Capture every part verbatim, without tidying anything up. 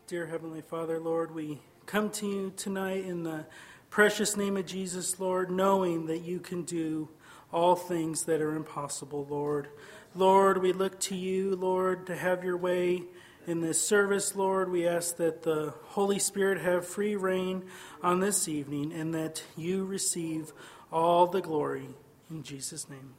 Dear Heavenly Father, Lord, we come to you tonight in the precious name of Jesus, Lord, knowing that you can do all things that are impossible, Lord. Lord, we look to you, Lord, to have your way in this service, Lord. We ask that the Holy Spirit have free reign on this evening and that you receive all the glory in Jesus' name.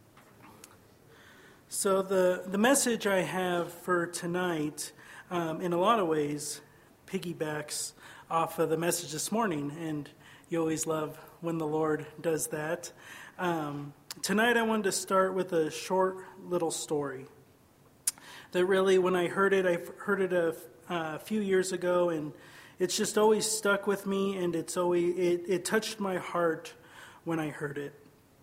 So the, the message I have for tonight, um, in a lot of ways, piggybacks off of the message this morning, and you always love when the Lord does that. Um, tonight I wanted to start with a short little story that really, when I heard it, I heard it a, a few years ago, and it's just always stuck with me, and it's always it, it touched my heart when I heard it.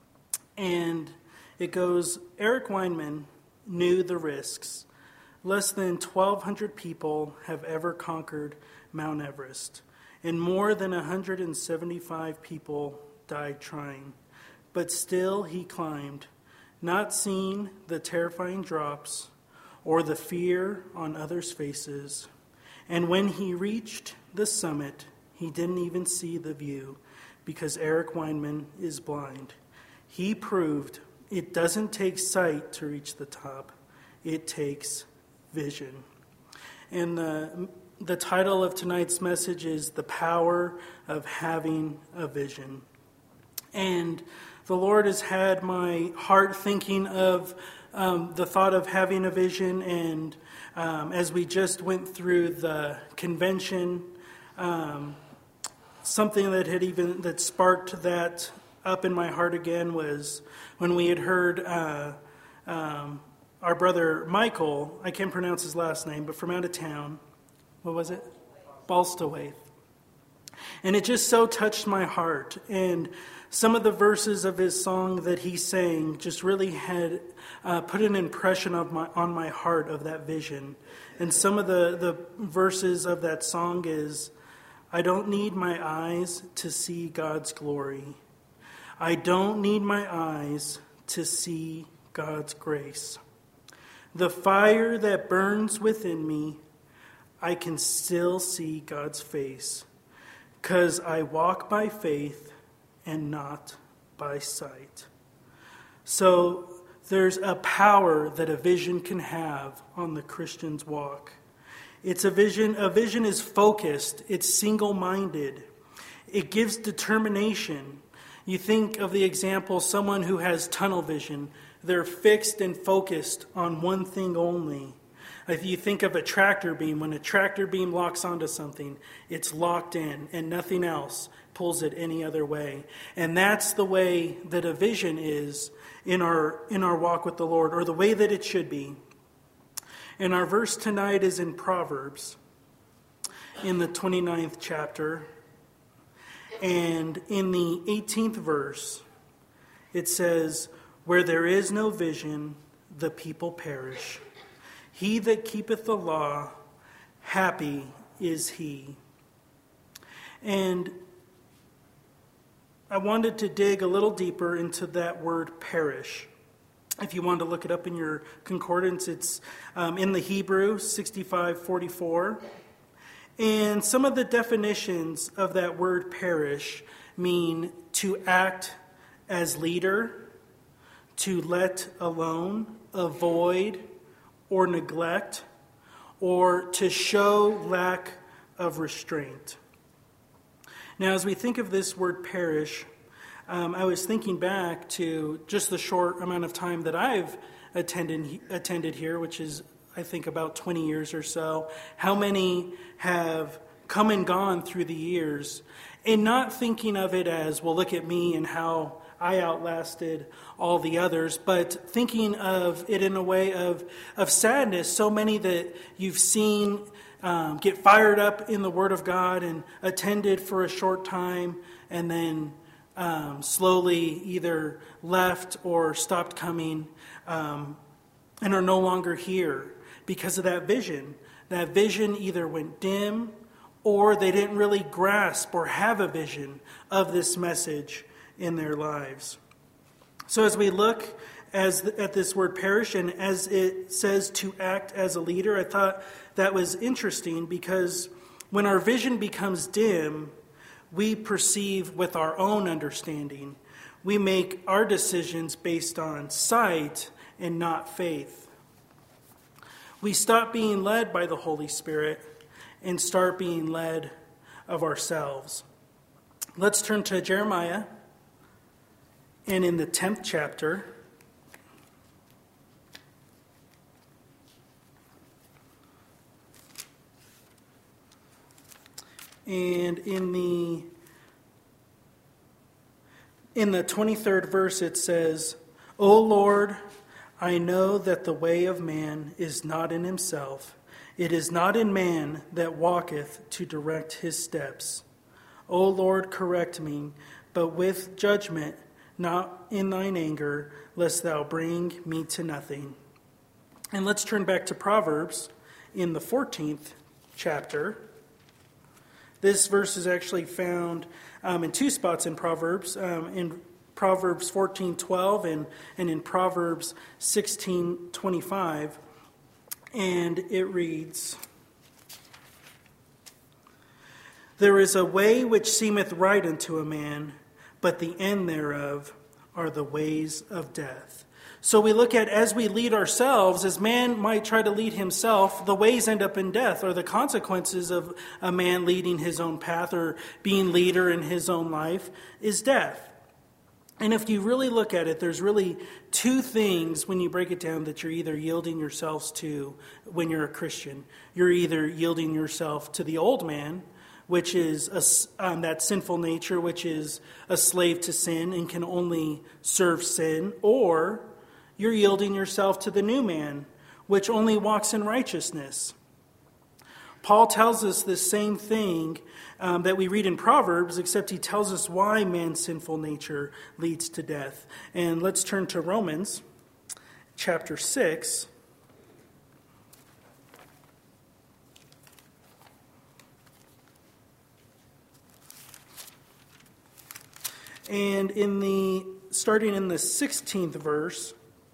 And it goes, Eric Weinman knew the risks. Less than twelve hundred people have ever conquered Mount Everest, and more than one hundred seventy-five people died trying. But still he climbed, not seeing the terrifying drops or the fear on others' faces. And when he reached the summit, he didn't even see the view because Eric Weinman is blind. He proved it doesn't take sight to reach the top. It takes vision. And the, the title of tonight's message is The Power of Having a Vision. And the Lord has had my heart thinking of um, the thought of having a vision. And um, as we just went through the convention, um, something that had even that sparked that up in my heart again was when we had heard uh, um, our brother Michael, I can't pronounce his last name, but from out of town, what was it? Balstawaith. And it just so touched my heart. And some of the verses of his song that he sang just really had uh, put an impression of my, on my heart of that vision. And some of the, the verses of that song is, I don't need my eyes to see God's glory. I don't need my eyes to see God's grace. The fire that burns within me, I can still see God's face, 'cause I walk by faith and not by sight. So there's a power that a vision can have on the Christian's walk. It's a vision, a vision is focused, it's single-minded. It gives determination. You think of the example, someone who has tunnel vision. They're fixed and focused on one thing only. If you think of a tractor beam, when a tractor beam locks onto something, it's locked in and nothing else pulls it any other way. And that's the way that a vision is in our in our walk with the Lord, or the way that it should be. And our verse tonight is in Proverbs, in the twenty-ninth chapter. And in the eighteenth verse, it says, where there is no vision, the people perish. He that keepeth the law, happy is he. And I wanted to dig a little deeper into that word perish. If you want to look it up in your concordance, it's um, in the Hebrew, sixty-five forty-four. And some of the definitions of that word perish mean to act as leader, to let alone, avoid, or neglect, or to show lack of restraint. Now, as we think of this word perish, um, I was thinking back to just the short amount of time that I've attended attended here, which is, I think, about twenty years or so. How many have come and gone through the years, and not thinking of it as, well, look at me and how I outlasted all the others, but thinking of it in a way of, of sadness. So many that you've seen um, get fired up in the Word of God and attended for a short time and then um, slowly either left or stopped coming um, and are no longer here because of that vision. That vision either went dim or they didn't really grasp or have a vision of this message in their lives. So as we look as at this word perish, and as it says to act as a leader, I thought that was interesting because when our vision becomes dim, we perceive with our own understanding. We make our decisions based on sight and not faith. We stop being led by the Holy Spirit and start being led of ourselves. Let's turn to Jeremiah, and in the tenth chapter, and in the in the twenty-third verse it says, "O Lord, I know that the way of man is not in himself. It is not in man that walketh to direct his steps. O Lord, correct me, but with judgment, not in thine anger, lest thou bring me to nothing." And let's turn back to Proverbs in the fourteenth chapter. This verse is actually found um, in two spots in Proverbs, um, in Proverbs fourteen twelve and, and in Proverbs sixteen twenty-five. And it reads, "There is a way which seemeth right unto a man, but the end thereof are the ways of death." So we look at, as we lead ourselves, as man might try to lead himself, the ways end up in death, or the consequences of a man leading his own path or being leader in his own life is death. And if you really look at it, there's really two things when you break it down that you're either yielding yourselves to when you're a Christian. You're either yielding yourself to the old man, which is a, um, that sinful nature, which is a slave to sin and can only serve sin, or you're yielding yourself to the new man, which only walks in righteousness. Paul tells us the same thing um, that we read in Proverbs, except he tells us why man's sinful nature leads to death. And let's turn to Romans chapter six. And in the starting in the sixteenth verse,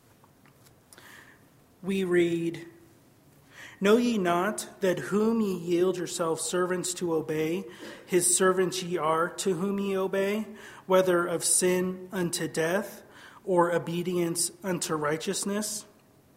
we read, "Know ye not that whom ye yield yourselves servants to obey, his servants ye are to whom ye obey, whether of sin unto death, or obedience unto righteousness?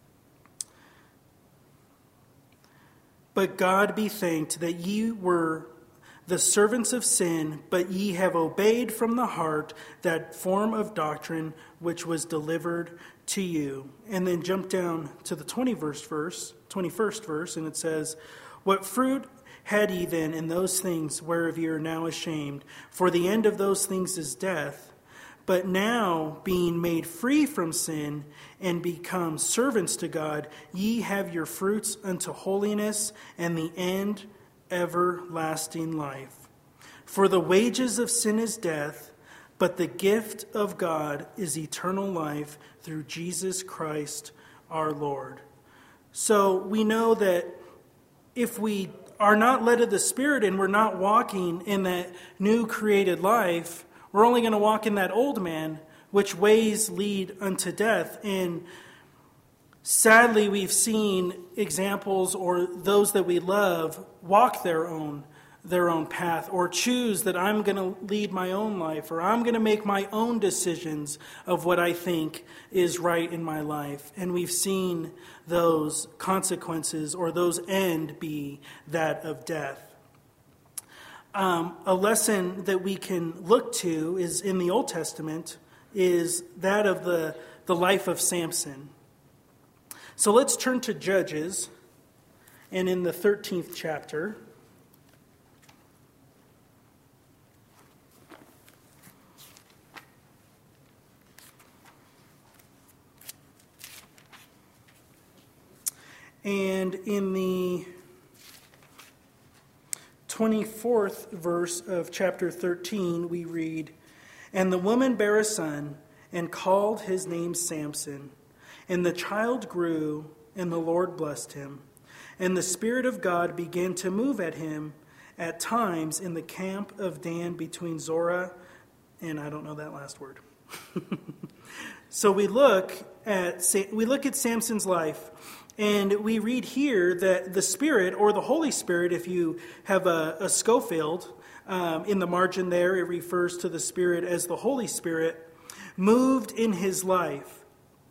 But God be thanked that ye were the servants of sin, but ye have obeyed from the heart that form of doctrine which was delivered to you." And then jump down to the twenty-first verse, twenty-first verse, and it says, "What fruit had ye then in those things whereof ye are now ashamed? For the end of those things is death. But now, being made free from sin and become servants to God, ye have your fruits unto holiness, and the end everlasting life. For the wages of sin is death, but the gift of God is eternal life through Jesus Christ our Lord." So we know that if we are not led of the Spirit and we're not walking in that new created life, we're only going to walk in that old man, which ways lead unto death. And sadly, we've seen examples, or those that we love walk their own their own path, or choose that I'm going to lead my own life, or I'm going to make my own decisions of what I think is right in my life. And we've seen those consequences, or those end be that of death. Um, a lesson that we can look to is in the Old Testament is that of the, the life of Samson. So let's turn to Judges, and in the thirteenth chapter, and in the twenty-fourth verse of chapter thirteen, we read, "And the woman bare a son, and called his name Samson. And the child grew, and the Lord blessed him. And the Spirit of God began to move at him at times in the camp of Dan between Zorah," and I don't know that last word. So we look at we look at Samson's life, And we read here that the Spirit, or the Holy Spirit, if you have a, a Schofield, um, in the margin there, it refers to the Spirit as the Holy Spirit, moved in his life.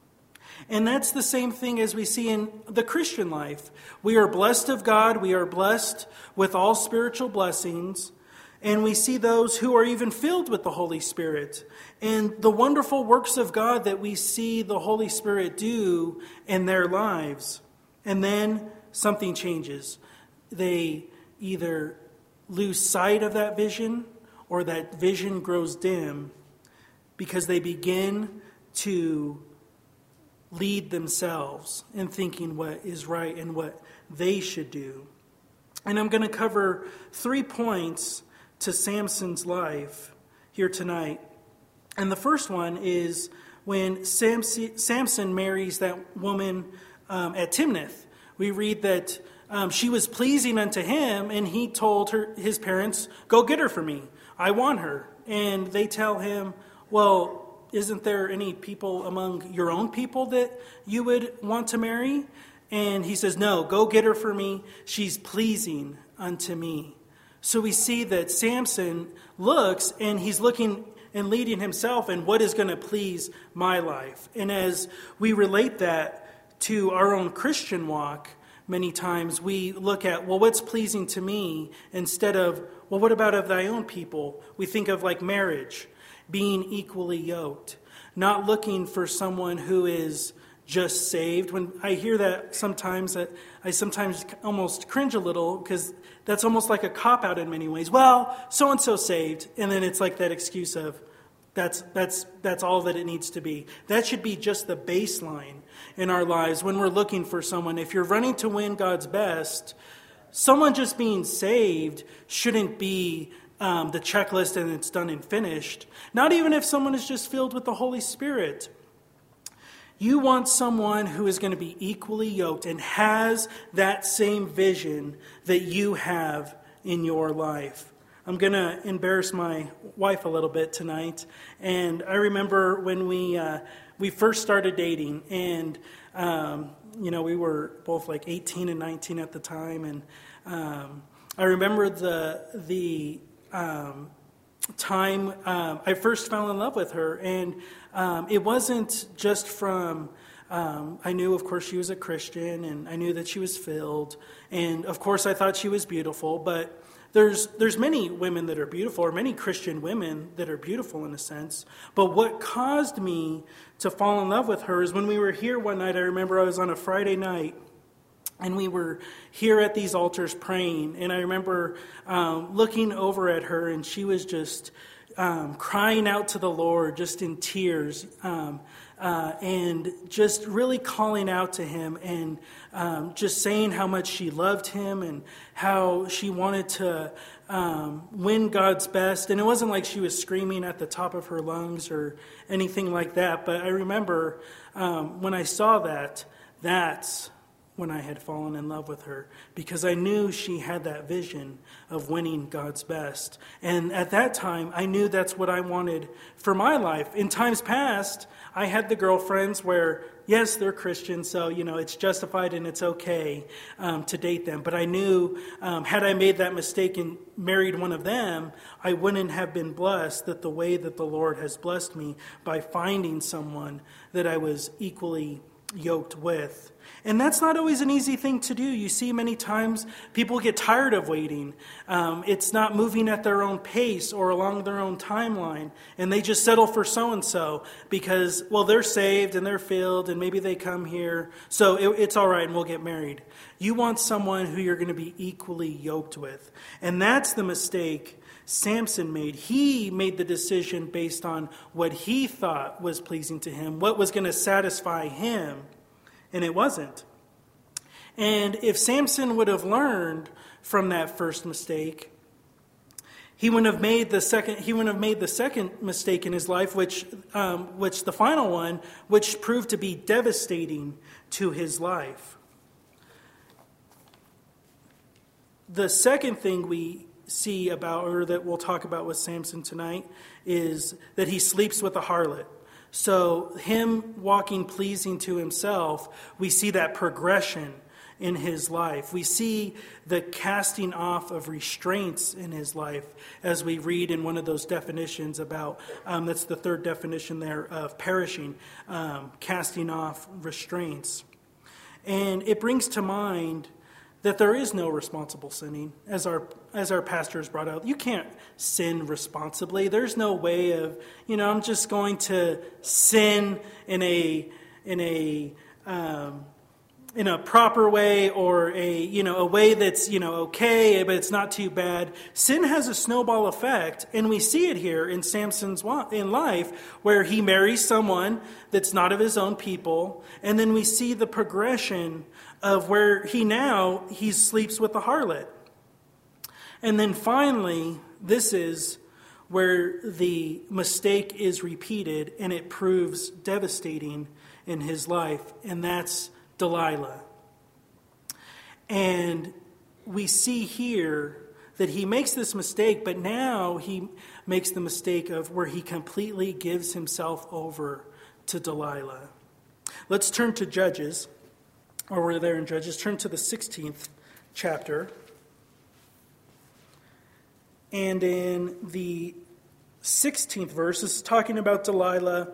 And that's the same thing as we see in the Christian life. We are blessed of God. We are blessed with all spiritual blessings. And we see those who are even filled with the Holy Spirit. And the wonderful works of God that we see the Holy Spirit do in their lives. And then something changes. They either lose sight of that vision, or that vision grows dim, because they begin to lead themselves in thinking what is right and what they should do. And I'm going to cover three points to Samson's life here tonight. And the first one is when Samson, Samson marries that woman um, at Timnath. We read that um, she was pleasing unto him, and he told her, his parents, go get her for me. I want her. And they tell him, well, isn't there any people among your own people that you would want to marry? And he says, no, go get her for me. She's pleasing unto me. So we see that Samson looks, and he's looking and leading himself in what is going to please my life. And as we relate that to our own Christian walk, many times we look at, well, what's pleasing to me, instead of, well, what about of thy own people? We think of like marriage, being equally yoked, not looking for someone who is just saved. When I hear that sometimes, that I sometimes almost cringe a little, because that's almost like a cop-out in many ways. Well, so-and-so saved, and then it's like that excuse of, that's that's that's all that it needs to be. That should be just the baseline in our lives when we're looking for someone. If you're running to win God's best, someone just being saved shouldn't be Um, the checklist and it's done and finished. Not even if someone is just filled with the Holy Spirit. You want someone who is going to be equally yoked and has that same vision that you have in your life. I'm going to embarrass my wife a little bit tonight. And I remember when we uh, we first started dating, and um, you know, we were both like eighteen and nineteen at the time, and um, I remember the the Um, time um, I first fell in love with her, and um, it wasn't just from um, I knew, of course, she was a Christian, and I knew that she was filled, and of course I thought she was beautiful. But there's there's many women that are beautiful, or many Christian women that are beautiful in a sense. But what caused me to fall in love with her is when we were here one night. I remember I was on a Friday night, and we were here at these altars praying. And I remember um, looking over at her, and she was just um, crying out to the Lord, just in tears, um, uh, and just really calling out to him, and um, just saying how much she loved him and how she wanted to um, win God's best. And it wasn't like she was screaming at the top of her lungs or anything like that. But I remember um, when I saw that, that's when I had fallen in love with her, because I knew she had that vision of winning God's best. And at that time, I knew that's what I wanted for my life. In times past, I had the girlfriends where, yes, they're Christian, so, you know, it's justified and it's okay um, to date them. But I knew um, had I made that mistake and married one of them, I wouldn't have been blessed that the way that the Lord has blessed me, by finding someone that I was equally yoked with. And that's not always an easy thing to do. You see, many times people get tired of waiting. Um, it's not moving at their own pace or along their own timeline. And they just settle for so-and-so because, well, they're saved and they're filled and maybe they come here. So it, it's all right and we'll get married. You want someone who you're going to be equally yoked with. And that's the mistake Samson made. He made the decision based on what he thought was pleasing to him, what was going to satisfy him. And it wasn't. And if Samson would have learned from that first mistake, he wouldn't have made the second. He wouldn't have made the second mistake in his life, which, um, which the final one, which proved to be devastating to his life. The second thing we see about, or that we'll talk about with Samson tonight, is that he sleeps with a harlot. So him walking pleasing to himself, we see that progression in his life. We see the casting off of restraints in his life, as we read in one of those definitions about, um, that's the third definition there of perishing, um, casting off restraints. And it brings to mind that there is no responsible sinning, as our as our pastors brought out. You can't sin responsibly. There's no way of, you know, I'm just going to sin in a in a um, in a proper way, or a you know a way that's you know okay, but it's not too bad. Sin has a snowball effect, and we see it here in Samson's in life, where he marries someone that's not of his own people, and then we see the progression of where he now he sleeps with the harlot. And then finally, this is where the mistake is repeated and it proves devastating in his life, and that's Delilah. And we see here that he makes this mistake, but now he makes the mistake of where he completely gives himself over to Delilah. Let's turn to Judges. Or we're there in Judges. Turn to the sixteenth chapter. And in the sixteenth verse, this is talking about Delilah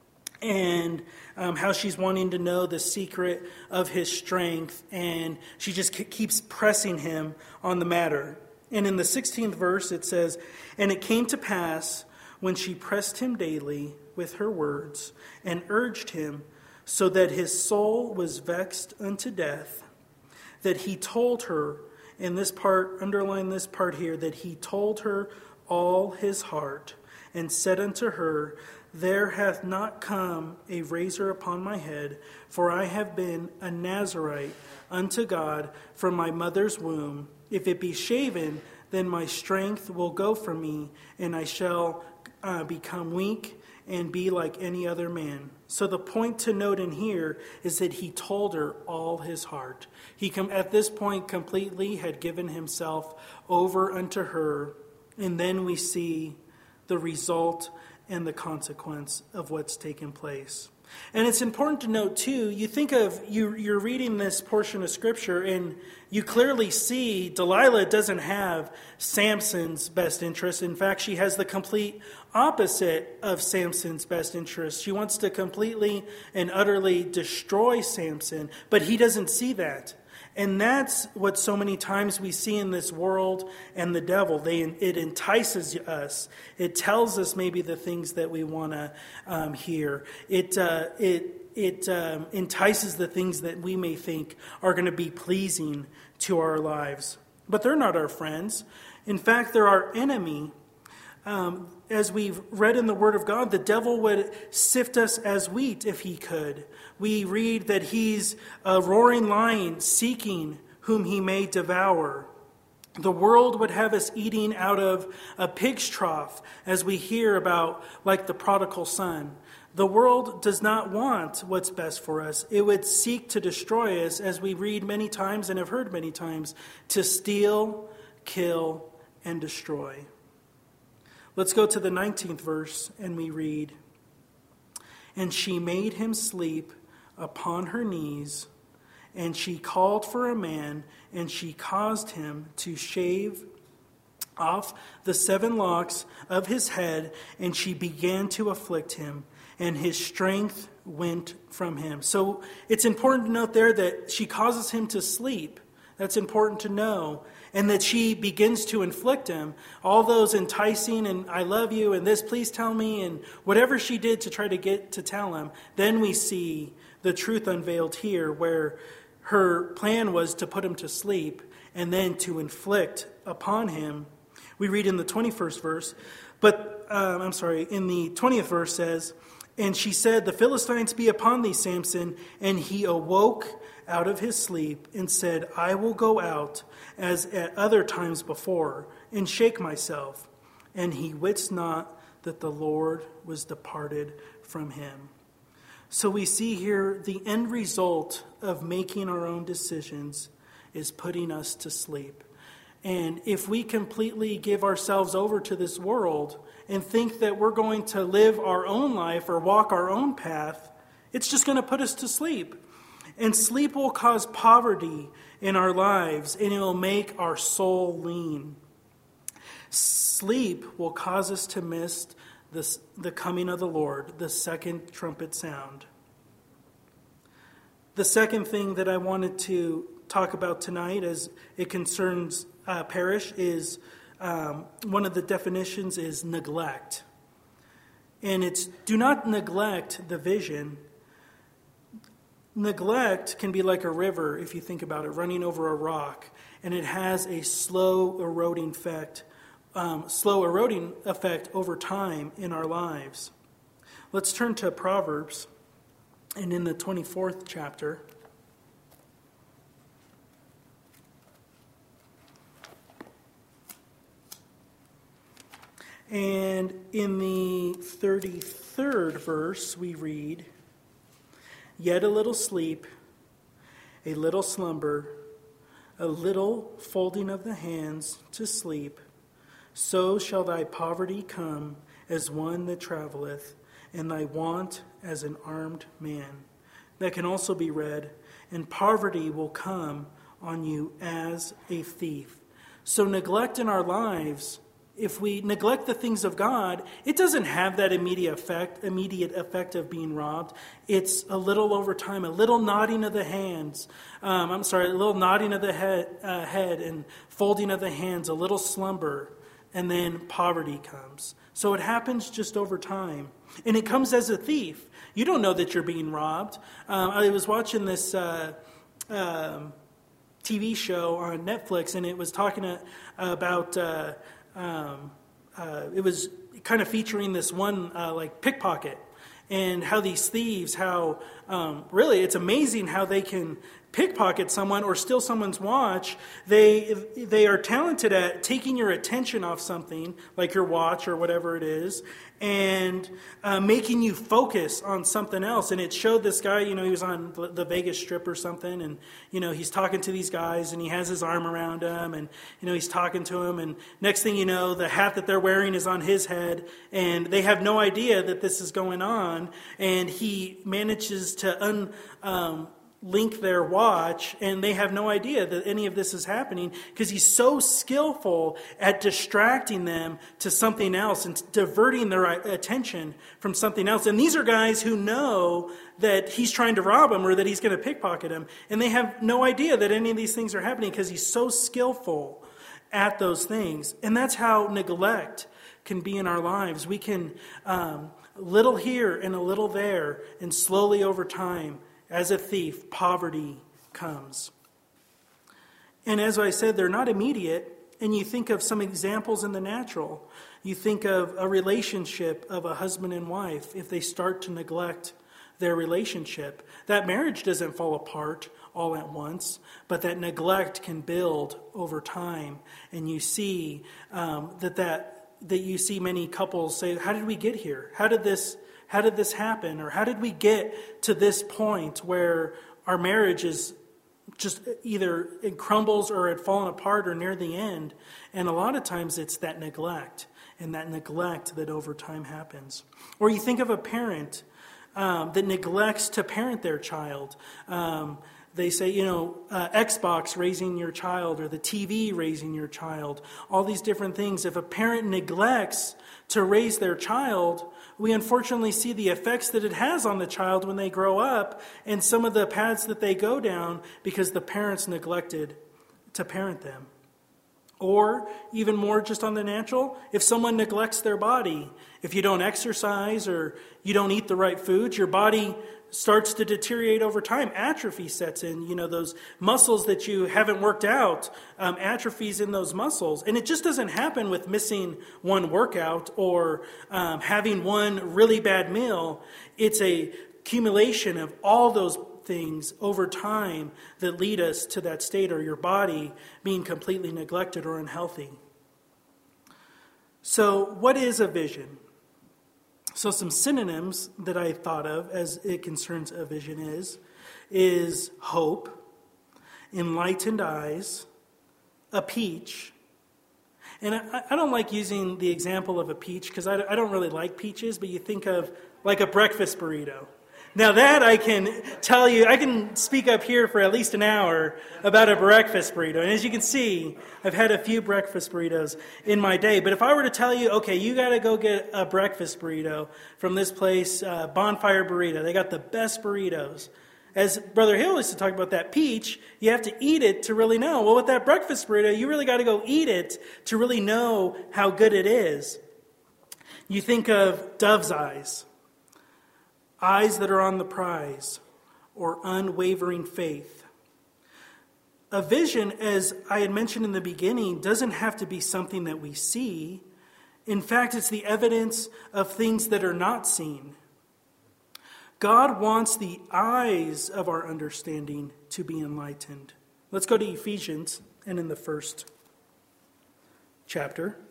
and um, how she's wanting to know the secret of his strength. And she just keeps pressing him on the matter. And in the sixteenth verse, it says, "And it came to pass when she pressed him daily with her words and urged him, so that his soul was vexed unto death, that he told her," in this part, underline this part here, that he told her all his heart, and said unto her, "There hath not come a razor upon my head, for I have been a Nazarite unto God from my mother's womb. If it be shaven, then my strength will go from me, and I shall uh, become weak and be like any other man." So the point to note in here is that he told her all his heart. He com- at this point completely had given himself over unto her, and then we see the result and the consequence of what's taken place. And it's important to note, too, you think of, you, you're reading this portion of Scripture, and you clearly see Delilah doesn't have Samson's best interest. In fact, she has the complete opposite of Samson's best interest. She wants to completely and utterly destroy Samson, but he doesn't see that. And that's what so many times we see in this world and the devil. They, it entices us. It tells us maybe the things that we want to um, hear. It uh, it it um, entices the things that we may think are going to be pleasing to our lives. But they're not our friends. In fact, they're our enemy. Um, as we've read in the Word of God, the devil would sift us as wheat if he could. We read that he's a roaring lion seeking whom he may devour. The world would have us eating out of a pig's trough, as we hear about, like the prodigal son. The world does not want what's best for us. It would seek to destroy us, as we read many times and have heard many times, to steal, kill, and destroy. Let's go to the nineteenth verse, and we read, "And she made him sleep upon her knees, and she called for a man, and she caused him to shave off the seven locks of his head, and she began to afflict him, and his strength went from him." So it's important to note there that she causes him to sleep. That's important to know. And that she begins to inflict him all those enticing and "I love you" and "this, please tell me," and whatever she did to try to get to tell him. Then we see the truth unveiled here, where her plan was to put him to sleep and then to inflict upon him. We read in the twenty-first verse, but um, I'm sorry, in the twentieth verse says, "And she said, The Philistines be upon thee, Samson. And he awoke out of his sleep and said, I will go out as at other times before and shake myself. And he wits not that the Lord was departed from him." So we see here the end result of making our own decisions is putting us to sleep. And if we completely give ourselves over to this world and think that we're going to live our own life or walk our own path, it's just going to put us to sleep. And sleep will cause poverty in our lives, and it will make our soul lean. Sleep will cause us to miss this, the coming of the Lord, the second trumpet sound. The second thing that I wanted to talk about tonight as it concerns uh, parish is um, one of the definitions is neglect. And it's do not neglect the vision. Neglect can be like a river, if you think about it, running over a rock, and it has a slow eroding effect, um, slow eroding effect over time in our lives. Let's turn to Proverbs, and in the twenty-fourth chapter. And in the thirty-third verse, we read, "Yet a little sleep, a little slumber, a little folding of the hands to sleep, so shall thy poverty come as one that traveleth, and thy want as an armed man." That can also be read, "And poverty will come on you as a thief." So neglect in our lives, if we neglect the things of God, it doesn't have that immediate effect, immediate effect of being robbed. It's a little over time, a little nodding of the hands. Um, I'm sorry, a little nodding of the head, uh, head and folding of the hands, a little slumber, and then poverty comes. So it happens just over time. And it comes as a thief. You don't know that you're being robbed. Um, I was watching this uh, um, T V show on Netflix, and it was talking uh, about... Uh, Um, uh, it was kind of featuring this one uh, like pickpocket, and how these thieves, how um, really it's amazing how they can pickpocket someone or steal someone's watch. They they are talented at taking your attention off something like your watch or whatever it is, and uh, making you focus on something else. And it showed this guy, you know, he was on the Vegas Strip or something, and you know he's talking to these guys, and he has his arm around them, and you know he's talking to them, and next thing you know, the hat that they're wearing is on his head, and they have no idea that this is going on, and he manages to un. Um, link their watch, and they have no idea that any of this is happening because he's so skillful at distracting them to something else and diverting their attention from something else. And these are guys who know that he's trying to rob them or that he's going to pickpocket them, and they have no idea that any of these things are happening because he's so skillful at those things. And that's how neglect can be in our lives. We can um, little here and a little there, and slowly over time, as a thief, poverty comes. And as I said, they're not immediate. And you think of some examples in the natural. You think of a relationship of a husband and wife. If they start to neglect their relationship, that marriage doesn't fall apart all at once, but that neglect can build over time. And you see um, that, that that you see many couples say, "How did we get here? How did this How did this happen?" Or how did we get to this point where our marriage is just either it crumbles or it fallen apart or near the end? And a lot of times it's that neglect, and that neglect that over time happens. Or you think of a parent um, that neglects to parent their child. Um, They say, you know, uh, Xbox raising your child, or the T V raising your child, all these different things. If a parent neglects to raise their child, we unfortunately see the effects that it has on the child when they grow up, and some of the paths that they go down because the parents neglected to parent them. Or even more just on the natural, if someone neglects their body, if you don't exercise or you don't eat the right foods, your body starts to deteriorate over time. Atrophy sets in. You know, those muscles that you haven't worked out, um, atrophies in those muscles. And it just doesn't happen with missing one workout or um, having one really bad meal. It's a accumulation of all those things over time that lead us to that state, or your body being completely neglected or unhealthy. So what is a vision? So some synonyms that I thought of as it concerns a vision is, is hope, enlightened eyes, a peach, And I, I don't like using the example of a peach because I, I don't really like peaches, but you think of like a breakfast burrito. Now that I can tell you, I can speak up here for at least an hour about a breakfast burrito. And as you can see, I've had a few breakfast burritos in my day. But if I were to tell you, okay, you got to go get a breakfast burrito from this place, uh, Bonfire Burrito. They got the best burritos. As Brother Hill used to talk about that peach, you have to eat it to really know. Well, with that breakfast burrito, you really got to go eat it to really know how good it is. You think of dove's eyes. Eyes that are on the prize, or unwavering faith. A vision, as I had mentioned in the beginning, doesn't have to be something that we see. In fact, it's the evidence of things that are not seen. God wants the eyes of our understanding to be enlightened. Let's go to Ephesians, and in the first chapter.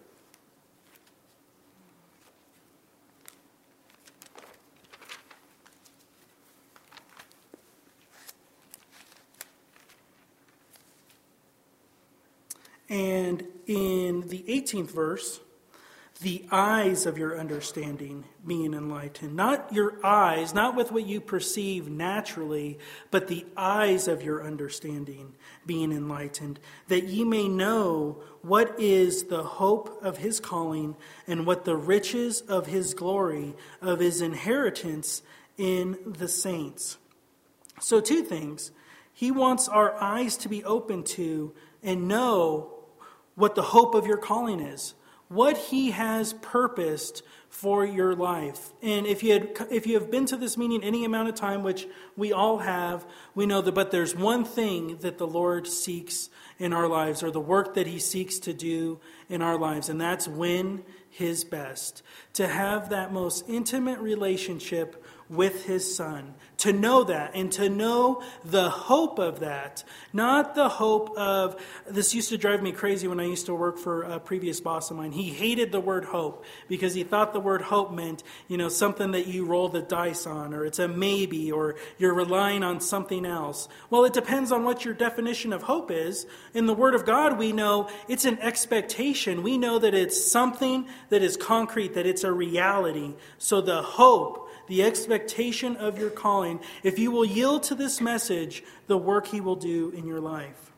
And in the eighteenth verse, the eyes of your understanding being enlightened. Not your eyes, not with what you perceive naturally, but the eyes of your understanding being enlightened, that ye may know what is the hope of his calling and what the riches of his glory, of his inheritance in the saints. So two things. He wants our eyes to be open to and know what the hope of your calling is, what he has purposed for your life. And if you had, if you have been to this meeting any amount of time, which we all have, we know that, but there's one thing that the Lord seeks in our lives, or the work that he seeks to do in our lives, and that's win his best. To have that most intimate relationship with his Son. To know that, and to know the hope of that. Not the hope of, this used to drive me crazy when I used to work for a previous boss of mine. He hated the word hope because he thought the word hope meant, you know, something that you roll the dice on, or it's a maybe, or you're relying on something else. Well, it depends on what your definition of hope is. In the Word of God, we know it's an expectation. We know that it's something that is concrete, that it's a reality. So the hope, the expectation of your calling, if you will yield to this message, the work he will do in your life.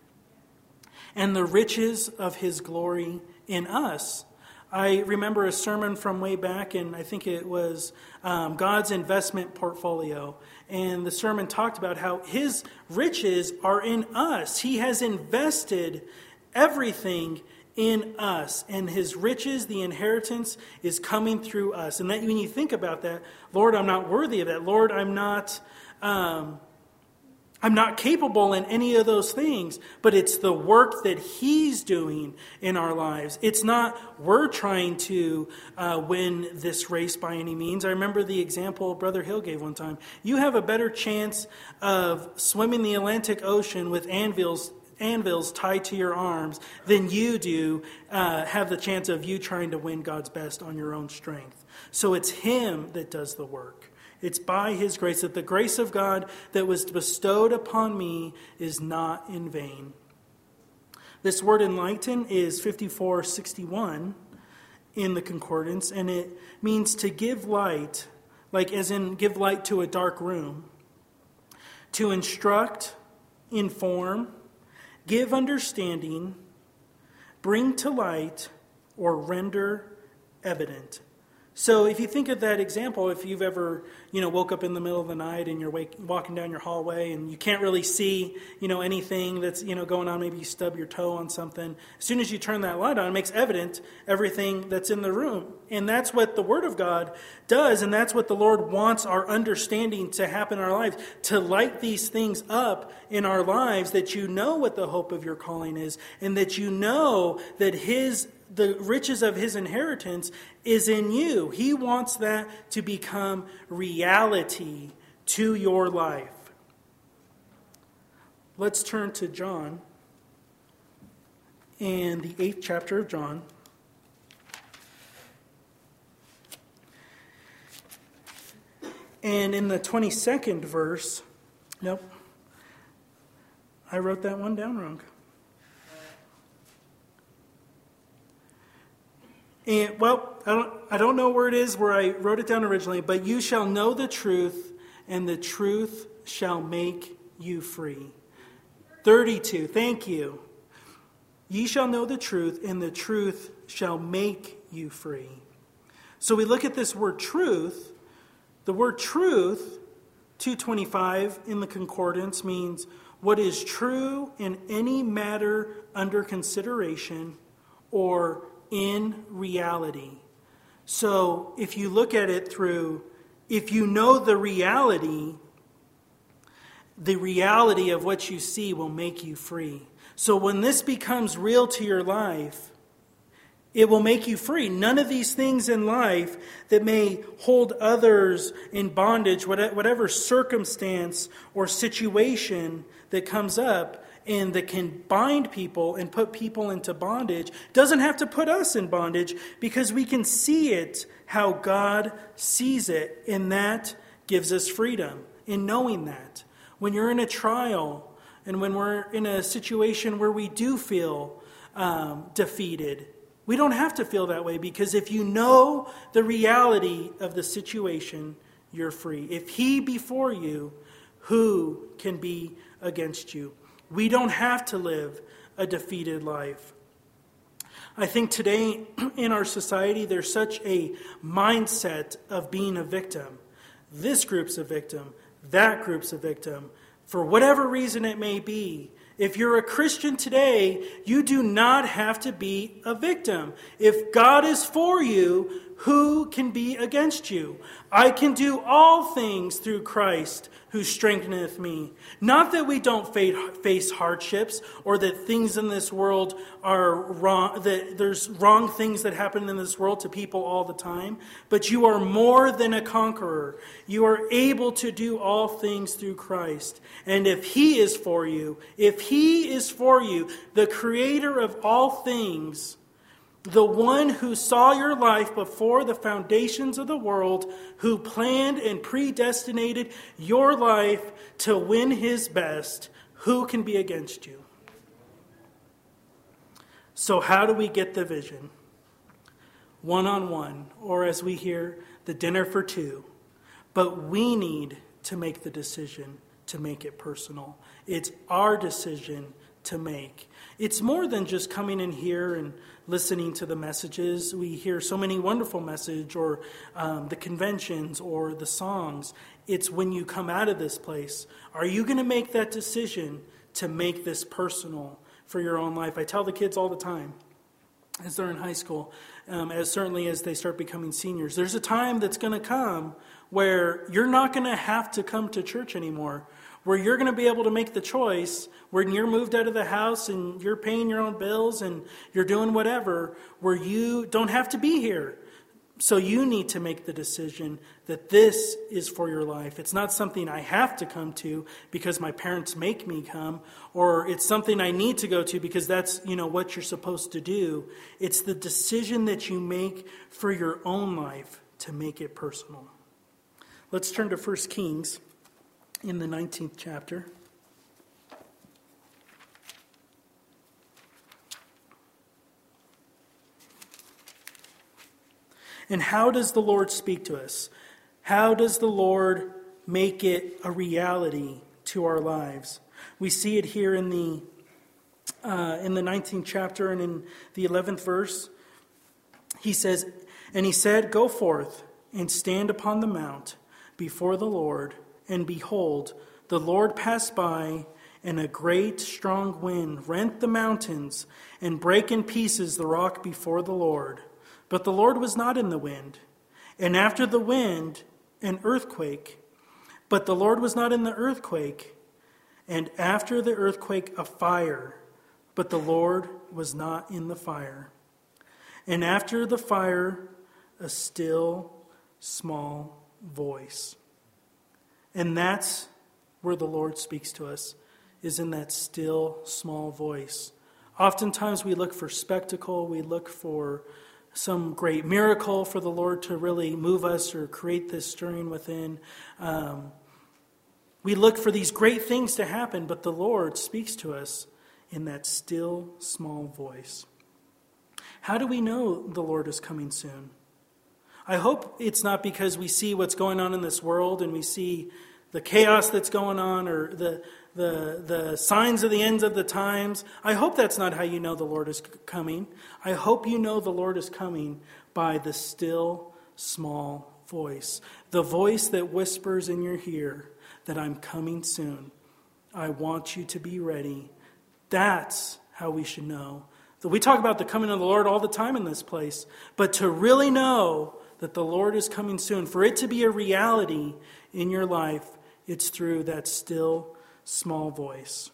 And the riches of his glory in us. I remember a sermon from way back, and I think it was um, God's investment portfolio. And the sermon talked about how his riches are in us. He has invested everything in us, and his riches, the inheritance, is coming through us. And that when you think about that, Lord, I'm not worthy of that. Lord, I'm not, um, I'm not capable in any of those things. But it's the work that he's doing in our lives. It's not we're trying to uh, win this race by any means. I remember the example Brother Hill gave one time. You have a better chance of swimming the Atlantic Ocean with anvils anvils tied to your arms than you do uh, have the chance of you trying to win God's best on your own strength. So it's him that does the work. It's by his grace, that the grace of God that was bestowed upon me is not in vain. This word enlighten is fifty-four sixty-one in the concordance, and it means to give light, like as in give light to a dark room, to instruct, inform, give understanding, bring to light, or render evident. So if you think of that example, if you've ever, you know, woke up in the middle of the night and you're wake, walking down your hallway and you can't really see, you know, anything that's, you know, going on, maybe you stub your toe on something. As soon as you turn that light on, it makes evident everything that's in the room. And that's what the Word of God does, and that's what the Lord wants our understanding to happen in our lives, to light these things up in our lives, that you know what the hope of your calling is, and that you know that his the riches of his inheritance is in you. He wants that to become reality to your life. Let's turn to John and the eighth chapter of John. And in the twenty-second verse, nope, I wrote that one down wrong. And, well, I don't, I don't know where it is where I wrote it down originally, but you shall know the truth, and the truth shall make you free. thirty-two, thank you. Ye shall know the truth, and the truth shall make you free. So we look at this word truth. The word truth, two twenty-five in the concordance, means what is true in any matter under consideration or in reality. So if you look at it through, if you know the reality, the reality of what you see will make you free. So when this becomes real to your life, it will make you free. None of these things in life that may hold others in bondage, whatever circumstance or situation that comes up and that can bind people and put people into bondage, doesn't have to put us in bondage, because we can see it how God sees it, and that gives us freedom in knowing that. When you're in a trial and when we're in a situation where we do feel um, defeated, we don't have to feel that way, because if you know the reality of the situation, you're free. If He be for you, who can be against you? We don't have to live a defeated life. I think today in our society, there's such a mindset of being a victim. This group's a victim. That group's a victim. For whatever reason it may be. If you're a Christian today, you do not have to be a victim. If God is for you, who can be against you? I can do all things through Christ who strengtheneth me. Not that we don't face hardships or that things in this world are wrong, that there's wrong things that happen in this world to people all the time, but you are more than a conqueror. You are able to do all things through Christ. And if He is for you, if He is for you, the creator of all things, the one who saw your life before the foundations of the world, who planned and predestinated your life to win His best, who can be against you? So how do we get the vision? One-on-one, or as we hear, the dinner for two. But we need to make the decision to make it personal. It's our decision to make. It's more than just coming in here and listening to the messages. We hear so many wonderful messages, or um, the conventions, or the songs. It's when you come out of this place, are you going to make that decision to make this personal for your own life? I tell the kids all the time, as they're in high school, um, as certainly as they start becoming seniors, there's a time that's going to come where you're not going to have to come to church anymore, where you're going to be able to make the choice when you're moved out of the house and you're paying your own bills and you're doing whatever, where you don't have to be here. So you need to make the decision that this is for your life. It's not something I have to come to because my parents make me come, or it's something I need to go to because that's, you know, what you're supposed to do. It's the decision that you make for your own life to make it personal. Let's turn to First Kings in the nineteenth chapter. And how does the Lord speak to us? How does the Lord make it a reality to our lives? We see it here in the uh, in the nineteenth chapter and in the eleventh verse. He says, "And he said, Go forth and stand upon the mount before the Lord. And behold, the Lord passed by, and a great strong wind rent the mountains and brake in pieces the rock before the Lord. But the Lord was not in the wind. And after the wind, an earthquake. But the Lord was not in the earthquake. And after the earthquake, a fire. But the Lord was not in the fire. And after the fire, a still, small voice." And that's where the Lord speaks to us, is in that still, small voice. Oftentimes we look for spectacle, we look for some great miracle for the Lord to really move us or create this stirring within. Um, we look for these great things to happen, but the Lord speaks to us in that still, small voice. How do we know the Lord is coming soon? I hope it's not because we see what's going on in this world and we see the chaos that's going on or the the the signs of the ends of the times. I hope that's not how you know the Lord is coming. I hope you know the Lord is coming by the still, small voice. The voice that whispers in your ear that I'm coming soon. I want you to be ready. That's how we should know. So we talk about the coming of the Lord all the time in this place. But to really know that the Lord is coming soon, for it to be a reality in your life, it's through that still, small voice.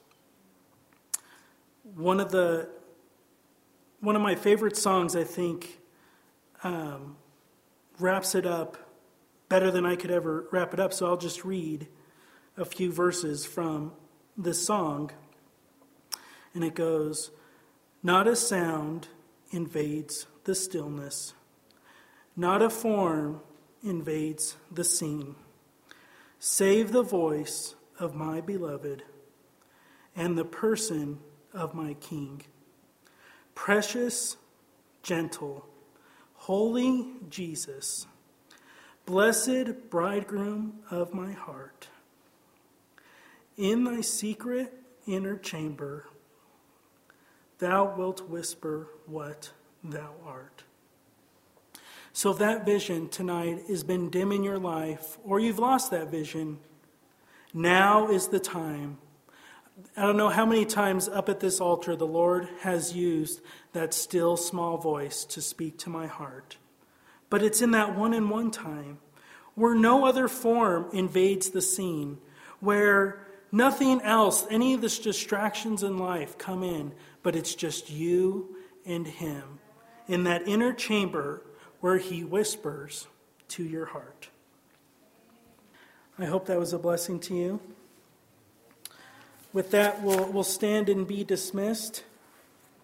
One of the one of my favorite songs, I think, um, wraps it up better than I could ever wrap it up. So I'll just read a few verses from this song. And it goes, "Not a sound invades the stillness. Not a form invades the scene. Save the voice of my beloved and the person of my King. Precious, gentle, holy Jesus, blessed bridegroom of my heart. In thy secret inner chamber, thou wilt whisper what thou art." So if that vision tonight has been dim in your life, or you've lost that vision, now is the time. I don't know how many times up at this altar the Lord has used that still small voice to speak to my heart. But it's in that one and one time where no other form invades the scene, where nothing else, any of the distractions in life come in, but it's just you and him in that inner chamber where he whispers to your heart. I hope that was a blessing to you. With that, we'll, we'll stand and be dismissed.